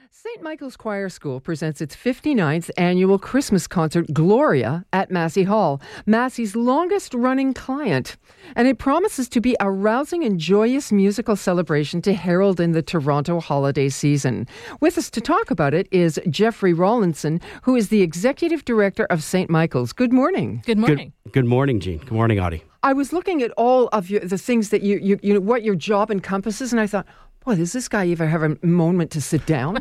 St. Michael's Choir School presents its 59th annual Christmas concert, Gloria, at Massey Hall, Massey's longest-running client. And it promises to be a rousing and joyous musical celebration to herald in the Toronto holiday season. With us to talk about it is Jeffrey Rawlinson, who is the Executive Director of St. Michael's. Good morning. Good morning. Good morning, Jean. Good morning, Audie. I was looking at all of the things that you know, what your job encompasses, and I thought, boy, does this guy ever have a moment to sit down?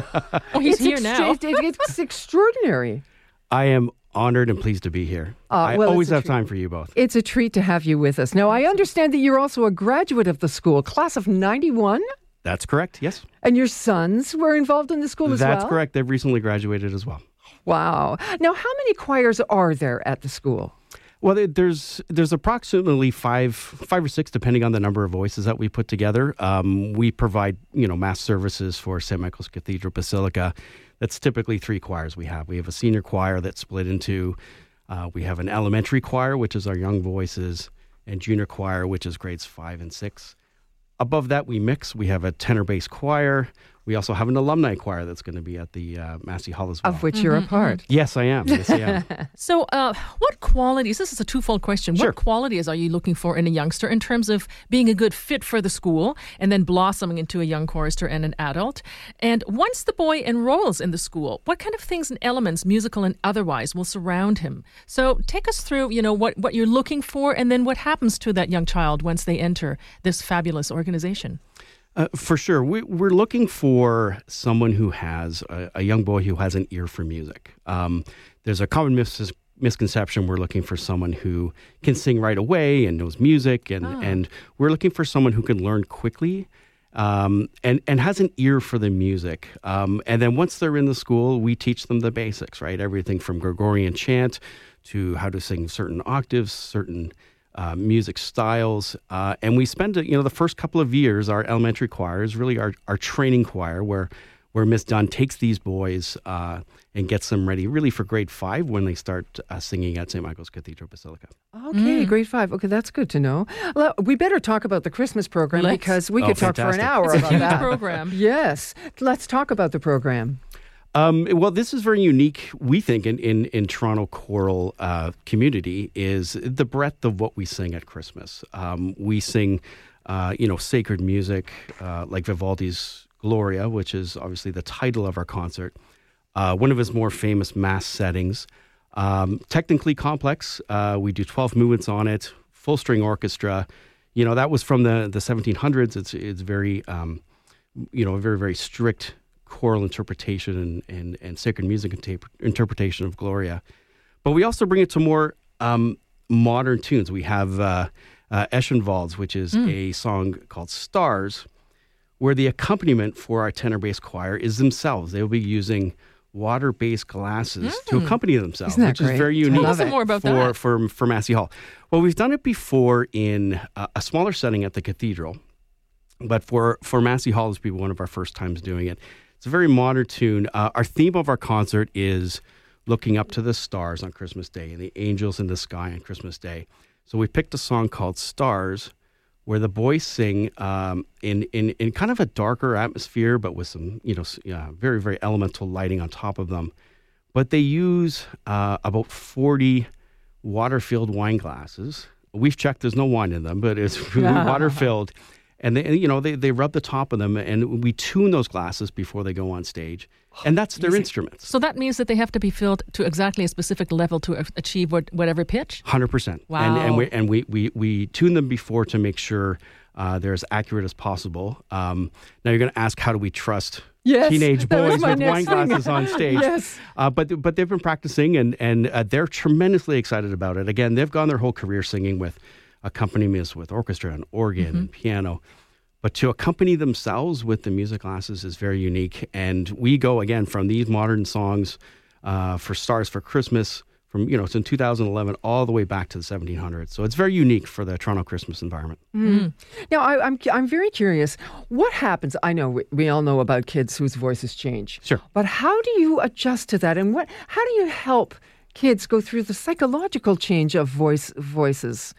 He's here now. It's extraordinary. I am honored and pleased to be here. I always have time for you both. It's a treat to have you with us. Now, I understand that you're also a graduate of the school, class of 91? That's correct, yes. And your sons were involved in the school as well? That's correct. They've recently graduated as well. Wow. Now, how many choirs are there at the school? Well, there's approximately five or six, depending on the number of voices that we put together. We provide, mass services for St. Michael's Cathedral Basilica. That's typically three choirs we have. We have a senior choir that's split into, we have an elementary choir, which is our young voices, and junior choir, which is grades 5 and 6. Above that, we mix. We have a tenor bass choir. We also have an alumni choir that's going to be at the Massey Hall as well. Of which you're a part. Yes, I am. Yes, I am. So what qualities, this is a twofold question, Sure. What qualities are you looking for in a youngster in terms of being a good fit for the school and then blossoming into a young chorister and an adult? And once the boy enrolls in the school, what kind of things and elements, musical and otherwise, will surround him? So take us through, what you're looking for and then what happens to that young child once they enter this fabulous organization. For sure. We're looking for someone who has, a young boy who has an ear for music. There's a common misconception we're looking for someone who can sing right away and knows music, and we're looking for someone who can learn quickly and has an ear for the music. And then once they're in the school, we teach them the basics, right? Everything from Gregorian chant to how to sing certain octaves, certain music styles, and we spend the first couple of years. Our elementary choir is really our training choir, where Miss Dunn takes these boys and gets them ready, really for grade 5 when they start singing at St. Michael's Cathedral Basilica. Okay, grade 5. Okay, that's good to know. Well, we better talk about the Christmas program because we could talk for an hour about that program. Yes, let's talk about the program. Well, this is very unique, we think, in Toronto choral community, is the breadth of what we sing at Christmas. We sing, sacred music like Vivaldi's Gloria, which is obviously the title of our concert, one of his more famous mass settings. Technically complex. We do 12 movements on it, full string orchestra. That was from the 1700s. It's very, a very, very strict choral interpretation and sacred music interpretation of Gloria. But we also bring it to more modern tunes. We have Eschenwalds, which is a song called Stars, where the accompaniment for our tenor bass choir is themselves. They will be using water-based glasses to accompany themselves, which great? is very unique. Tell us more about that. For Massey Hall. Well, we've done it before in a smaller setting at the cathedral, but for Massey Hall, this will be one of our first times doing it. It's a very modern tune. Our theme of our concert is looking up to the stars on Christmas Day and the angels in the sky on Christmas Day. So we picked a song called Stars, where the boys sing in kind of a darker atmosphere, but with some, very, very elemental lighting on top of them. But they use about 40 water-filled wine glasses. We've checked, there's no wine in them, but it's really water-filled. And they rub the top of them, and we tune those glasses before they go on stage. And that's their instruments. So that means that they have to be filled to exactly a specific level to achieve whatever pitch? 100%. Wow. And we tune them before to make sure they're as accurate as possible. Now you're going to ask, how do we trust teenage boys with wine glasses on stage? Yes. But they've been practicing, and they're tremendously excited about it. Again, they've gone their whole career singing with accompaniments with orchestra and organ and piano. But to accompany themselves with the music glasses is very unique. And we go, again, from these modern songs for Stars for Christmas, it's in 2011, all the way back to the 1700s. So it's very unique for the Toronto Christmas environment. Now, I'm very curious. What happens? I know we all know about kids whose voices change. Sure. But how do you adjust to that? And how do you help kids go through the psychological change of voices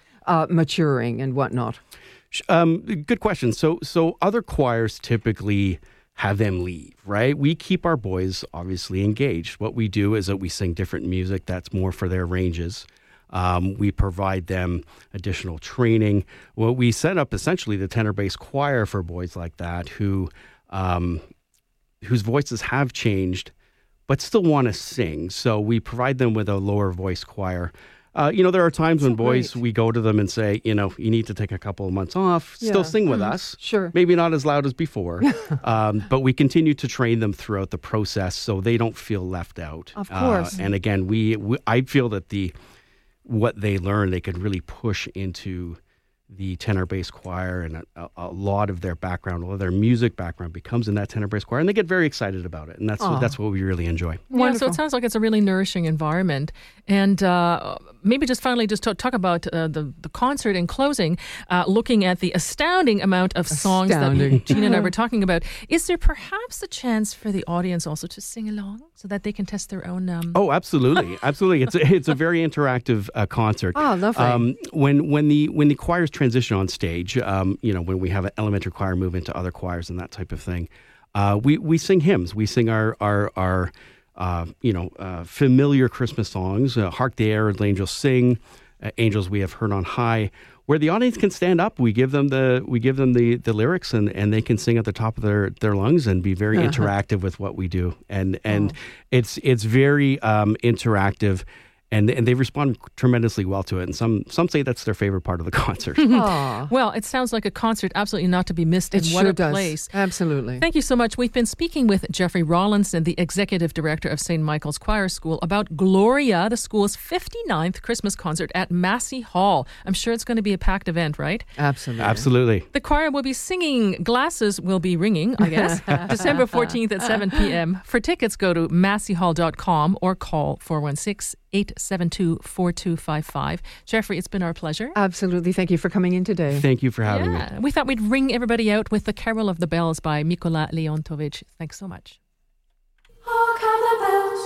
maturing and whatnot? Good question. So other choirs typically have them leave, right? We keep our boys obviously engaged. What we do is that we sing different music that's more for their ranges. We provide them additional training. Well, we set up essentially the tenor bass choir for boys like that whose voices have changed, but still want to sing. So we provide them with a lower voice choir. There are times when boys, we go to them and say, you need to take a couple of months off, still sing with us. Sure. Maybe not as loud as before, but we continue to train them throughout the process so they don't feel left out. Of course. And again, I feel that what they learn, they could really push into the tenor bass choir, and a lot of their background, a lot of their music background becomes in that tenor bass choir, and they get very excited about it, and that's what we really enjoy. Yeah, so it sounds like it's a really nourishing environment. And maybe just finally just talk about the concert in closing, looking at the astounding amount of songs that Gina and I were talking about. Is there perhaps a chance for the audience also to sing along so that they can test their own... Oh, absolutely. Absolutely. It's a very interactive concert. Oh, lovely. When the choirs transition on stage, when we have an elementary choir move into other choirs and that type of thing, we sing hymns. We sing our familiar Christmas songs. Hark the Herald Angels Sing, Angels We Have Heard on High, where the audience can stand up. We give them the lyrics, and they can sing at the top of their lungs and be very interactive with what we do. And it's very interactive. And they respond tremendously well to it. And some say that's their favorite part of the concert. Well, it sounds like a concert absolutely not to be missed. It what sure a does. place. Absolutely. Thank you so much. We've been speaking with Jeffrey Rawlinson, the Executive Director of St. Michael's Choir School, about Gloria, the school's 59th Christmas concert at Massey Hall. I'm sure it's going to be a packed event, right? Absolutely. Absolutely. The choir will be singing, glasses will be ringing, I guess, December 14th at 7 p.m. For tickets, go to masseyhall.com or call 416-872-4255. Jeffrey, it's been our pleasure. Absolutely. Thank you for coming in today. Thank you for having me. We thought we'd ring everybody out with the Carol of the Bells by Mikola Leontovich. Thanks so much. Oh, come